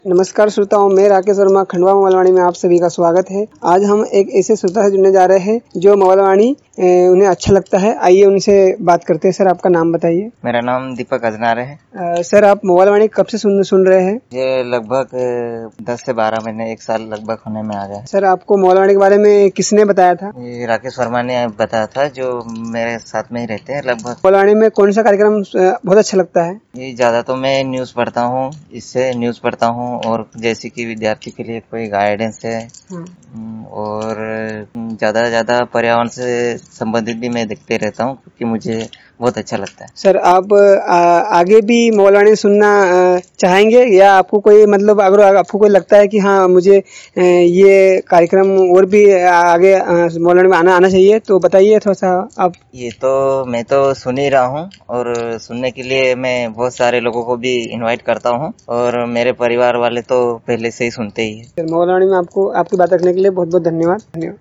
नमस्कार श्रोताओं, मैं राकेश वर्मा खंडवा मोबाइलवाणी में आप सभी का स्वागत है। आज हम एक ऐसे श्रोता से जुड़ने जा रहे हैं जो मोबाइलवाणी उन्हें अच्छा लगता है। आइए उनसे बात करते हैं। सर, आपका नाम बताइए। मेरा नाम दीपक अजनारे है। सर, आप मोबाइलवाणी कब से सुन रहे हैं? ये लगभग 10 से 12 महीने, 1 साल लगभग होने में आ गया है। सर, आपको मोबाइलवाणी के बारे में किसने बताया था? ये राकेश वर्मा ने बताया था, जो मेरे साथ में ही रहते हैं लगभग। मोबाइलवाणी में कौन सा कार्यक्रम बहुत अच्छा लगता है? ये ज्यादा तो मैं न्यूज पढ़ता हूँ, इससे न्यूज पढ़ता हूँ और जैसे कि विद्यार्थी के लिए कोई गाइडेंस है और ज्यादा पर्यावरण से संबंधित भी मैं देखते रहता हूँ, क्योंकि मुझे बहुत अच्छा लगता है। सर, आप आगे भी मोबाइलवाणी सुनना चाहेंगे या आपको कोई अगर आपको कोई लगता है कि हाँ मुझे ये कार्यक्रम और भी आगे मोबाइलवाणी में आना चाहिए तो बताइए थोड़ा सा आप। ये तो मैं तो सुन ही रहा हूँ और सुनने के लिए मैं बहुत सारे लोगों को भी इनवाइट करता हूँ और मेरे परिवार वाले तो पहले से ही सुनते ही है। मोबाइलवाणी में आपको आपकी बात रखने के लिए बहुत बहुत धन्यवाद।